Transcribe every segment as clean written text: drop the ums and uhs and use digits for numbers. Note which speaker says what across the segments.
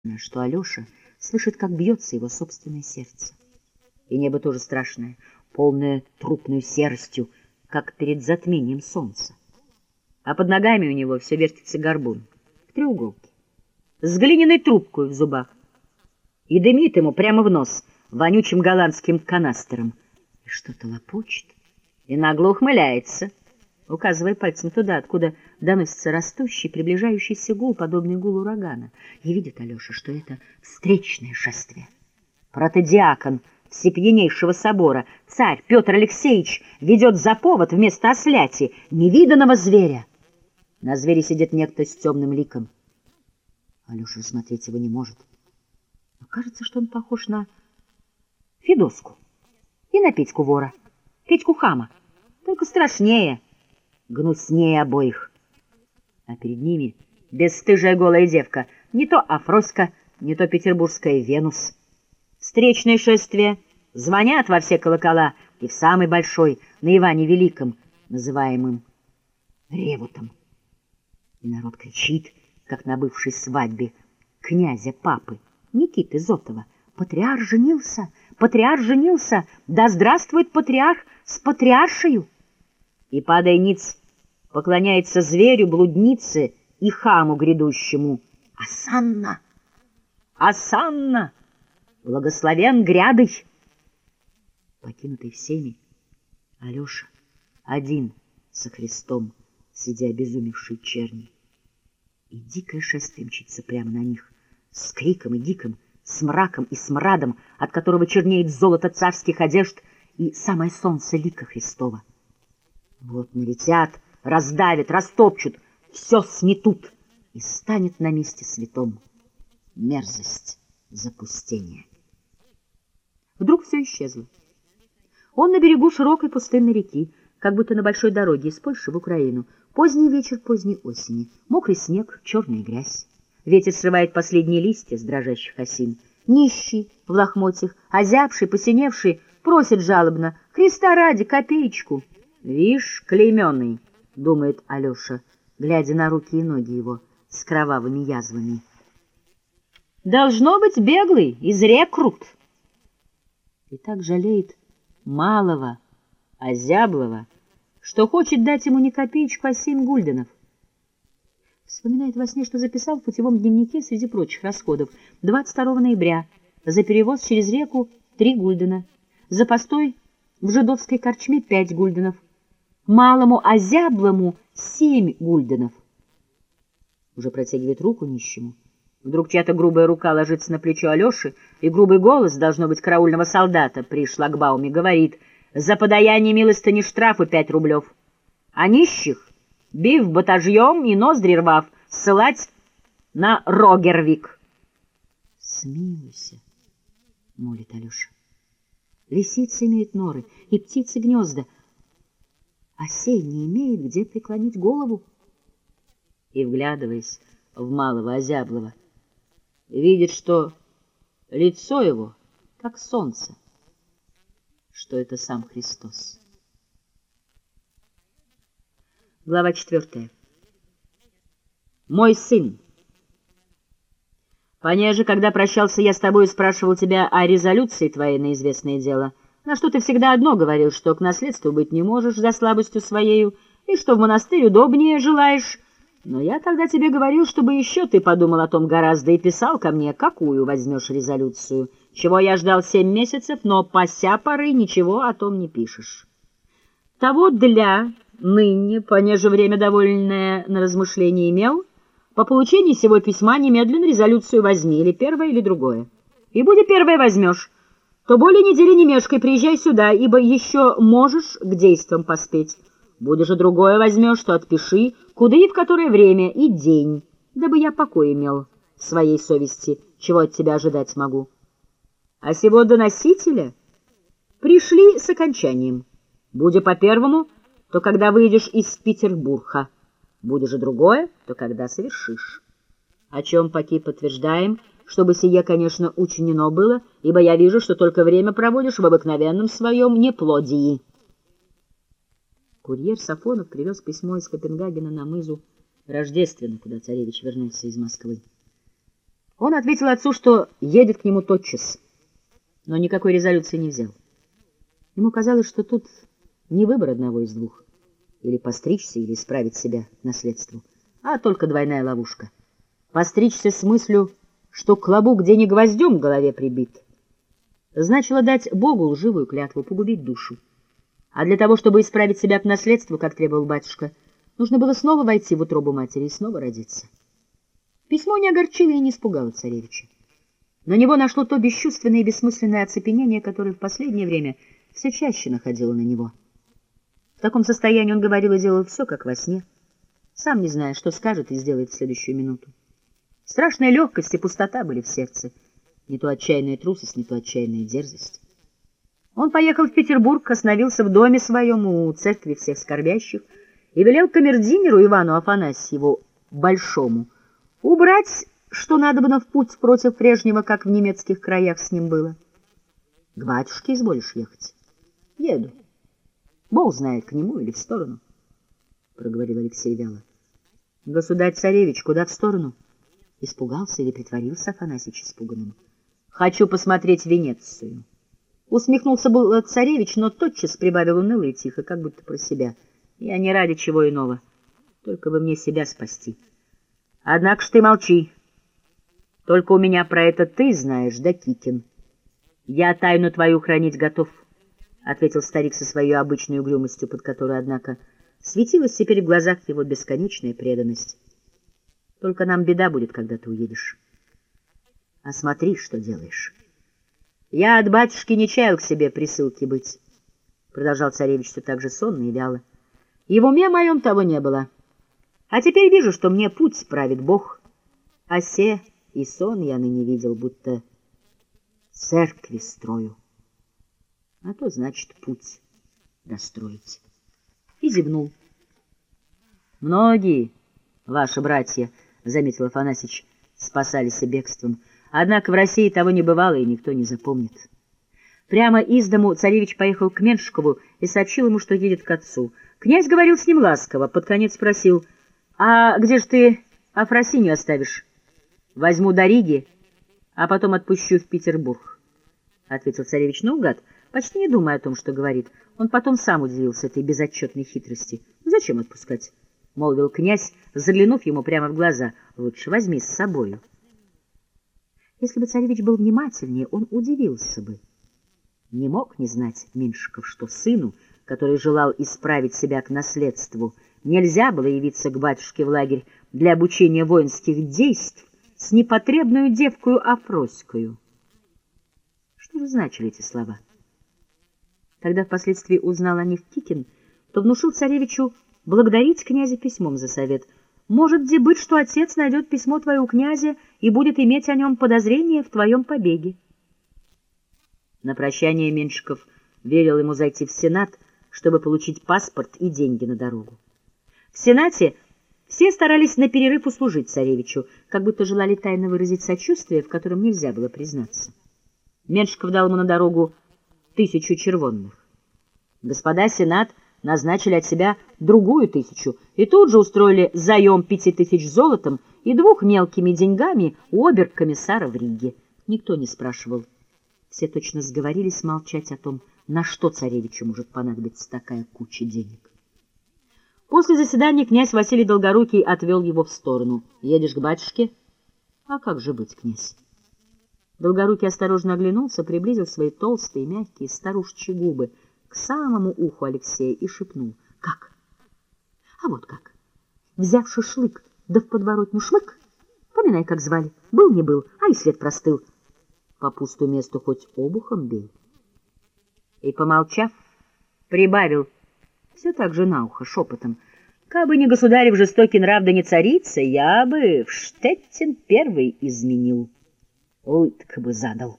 Speaker 1: что Алеша слышит, как бьется его собственное сердце. И небо тоже страшное, полное трупной серостью, как перед затмением солнца. А под ногами у него все вертится горбун в треуголке, с глиняной трубкой в зубах, и дымит ему прямо в нос вонючим голландским канастером. И что-то лопочет, и нагло ухмыляется, указывая пальцем туда, откуда доносится растущий, приближающийся гул, подобный гулу урагана. И видит Алеша, что это встречное шествие. Протодиакон всепьянейшего собора, царь Петр Алексеевич, ведет за повод вместо осляти невиданного зверя. На звере сидит некто с темным ликом. Алеша рассмотреть его не может. Но кажется, что он похож на Федоску и на Петьку вора, Петьку хама, только страшнее, гнуснее обоих. А перед ними бесстыжая голая девка, не то Афроська, не то петербургская Венус. Встречное шествие, звонят во все колокола, и в самый большой, на Иване Великом, называемым Ревутом. И народ кричит, как на бывшей свадьбе князя папы Никиты Зотова: «Патриарх женился! Патриарх женился! Да здравствует патриарх с патриаршею!» И, падая ниц, поклоняется зверю, блуднице и хаму грядущему: «Осанна! Осанна! Благословен грядой!» Покинутый всеми, Алеша один со Христом среди обезумевшей черни. И дикое шествие мчится прямо на них, с криком и гиком, с мраком и смрадом, от которого чернеет золото царских одежд и самое солнце лика Христова. Вот налетят, раздавят, растопчут, все сметут, и станет на месте святом мерзость запустения. Вдруг все исчезло. Он на берегу широкой пустынной реки, как будто на большой дороге из Польши в Украину. Поздний вечер поздней осени, мокрый снег, черная грязь. Ветер срывает последние листья с дрожащих осин. Нищий в лохмотьях, озябший, посиневший, просит жалобно: «Христа ради, копеечку!» «Вишь, клейменный», — думает Алеша, глядя на руки и ноги его с кровавыми язвами. «Должно быть беглый из рекрут». И так жалеет малого, озяблого, что хочет дать ему не копеечку, а 7 гульденов. Вспоминает во сне, что записал в путевом дневнике среди прочих расходов: 22 ноября за перевоз через реку 3 гульдена, за постой в жидовской корчме 5 гульденов, малому озяблому 7 гульденов. Уже протягивает руку нищему. Вдруг чья-то грубая рука ложится на плечо Алеши, и грубый голос, должно быть, караульного солдата при шлагбауме, говорит: «За подаяние милостыни штрафу 5 рублев, а нищих, бив батажьем и ноздри рвав, ссылать на Рогервик». «Смилуйся», — молит Алеша. «Лисицы имеют норы, и птицы гнезда, а сей не имеет где преклонить голову». И, вглядываясь в малого озяблого, видит, что лицо его как солнце, что это сам Христос. Глава 4. «Мой сын, понеже, когда прощался я с тобой, спрашивал тебя о резолюции твоей на известное дело, на что ты всегда одно говорил, что к наследству быть не можешь за слабостью своею, и что в монастырь удобнее желаешь. Но я тогда тебе говорил, чтобы еще ты подумал о том гораздо и писал ко мне, какую возьмешь резолюцию, чего я ждал 7 месяцев, но по ся поры ничего о том не пишешь. Того для ныне, понеже время довольное на размышление имел, по получении сего письма немедленно резолюцию возьми, или первое, или другое. И будь первое возьмешь, то более недели не мешкай, приезжай сюда, ибо еще можешь к действам поспеть. Будешь же другое возьмешь, то отпиши, куда и в которое время и день, дабы я покой имел в своей совести, чего от тебя ожидать могу. А сего доносителя пришли с окончанием. Будя по первому, то когда выйдешь из Петербурга, будешь же другое, то когда совершишь. О чем поки подтверждаем, чтобы сие, конечно, учинено было, ибо я вижу, что только время проводишь в обыкновенном своем неплодии». Курьер Сафонов привез письмо из Копенгагена на мызу Рождественно, куда царевич вернулся из Москвы. Он ответил отцу, что едет к нему тотчас, но никакой резолюции не взял. Ему казалось, что тут не выбор одного из двух: или постричься, или исправить себя к наследству, а только двойная ловушка. Постричься с мыслью, что клобук, где не гвоздем к голове прибит, значило дать Богу лживую клятву, погубить душу. А для того, чтобы исправить себя к наследству, как требовал батюшка, нужно было снова войти в утробу матери и снова родиться. Письмо не огорчило и не испугало царевича. На него нашло то бесчувственное и бессмысленное оцепенение, которое в последнее время все чаще находило на него. В таком состоянии он говорил и делал все, как во сне, сам не зная, что скажет и сделает в следующую минуту. Страшная легкость и пустота были в сердце, не то отчаянная трусость, не то отчаянная дерзость. Он поехал в Петербург, остановился в доме своем у церкви всех скорбящих и велел камердинеру Ивану Афанасьеву Большому убрать, что надобно в путь против прежнего, как в немецких краях с ним было. — К батюшке изволишь ехать? — Еду. Бог знает, к нему или в сторону, — проговорил Алексей вяло. — Государь-царевич, куда в сторону? Испугался или притворился Афанасьич испуганным? — Хочу посмотреть Венецию. Усмехнулся был царевич, но тотчас прибавил уныло и тихо, как будто про себя. Я не ради чего иного, только бы мне себя спасти. Однако ж ты молчи. Только у меня про это ты знаешь, да Кикин. Я тайну твою хранить готов, — ответил старик со своей обычной угрюмостью, под которой, однако, светилась теперь в глазах его бесконечная преданность. Только нам беда будет, когда ты уедешь. А смотри, что делаешь. Я от батюшки не чаял к себе присылки быть, — продолжал царевич все так же сонно и вяло. И в уме моем того не было. А теперь вижу, что мне путь правит Бог. А се и сон я ныне видел, будто церкви строю. А то значит путь достроить. И зевнул. Многие ваши братья, — заметил Афанасьич, — спасались бегством. Однако в России того не бывало, и никто не запомнит. Прямо из дому царевич поехал к Меншикову и сообщил ему, что едет к отцу. Князь говорил с ним ласково, под конец спросил: «А где ж ты Афросинью оставишь?» «Возьму до Риги, а потом отпущу в Петербург», — ответил царевич наугад, почти не думая о том, что говорит. Он потом сам удивился этой безотчетной хитрости. «Зачем отпускать?» — молвил князь, заглянув ему прямо в глаза. «Лучше возьми с собою». Если бы царевич был внимательнее, он удивился бы. Не мог не знать Меншиков, что сыну, который желал исправить себя к наследству, нельзя было явиться к батюшке в лагерь для обучения воинских действий с непотребную девкою Афроською. Что же значили эти слова? Когда впоследствии узнал о них Кикин, то внушил царевичу благодарить князя письмом за совет. Может где быть, что отец найдет письмо твое у князя и будет иметь о нем подозрение в твоем побеге. На прощание Меншиков велел ему зайти в Сенат, чтобы получить паспорт и деньги на дорогу. В Сенате все старались на перерыв услужить царевичу, как будто желали тайно выразить сочувствие, в котором нельзя было признаться. Меншиков дал ему на дорогу 1000 червонных. Господа Сенат назначили от себя другую 1000 и тут же устроили заем 5000 золотом и 2 мелкими деньгами у обер-комиссара в Риге. Никто не спрашивал. Все точно сговорились молчать о том, на что царевичу может понадобиться такая куча денег. После заседания князь Василий Долгорукий отвел его в сторону. «Едешь к батюшке?» «А как же быть, князь?» Долгорукий осторожно оглянулся, приблизил свои толстые, мягкие, старушечьи губы к самому уху Алексея и шепнул: «Как? А вот как. Взяв шашлык, да в подворотню шмык, поминай, как звали, был не был, а и след простыл. По пусту месту хоть обухом бей». И, помолчав, прибавил все так же на ухо, шепотом: «Кабы не государев жестокий нрав, да не царица, я бы в Штеттин первый изменил, лытк бы задал».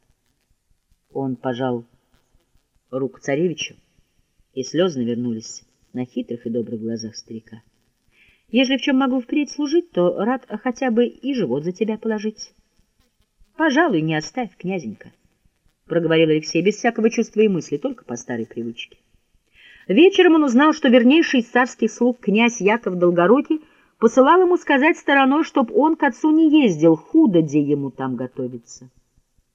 Speaker 1: Он пожал руку царевичу, и слезы навернулись на хитрых и добрых глазах старика. «Ежели в чем могу впредь служить, то рад хотя бы и живот за тебя положить. Пожалуй, не оставь, князенька», — проговорил Алексей без всякого чувства и мысли, только по старой привычке. Вечером он узнал, что вернейший из царских слуг князь Яков Долгорукий посылал ему сказать стороной, чтоб он к отцу не ездил, худо де ему там готовится.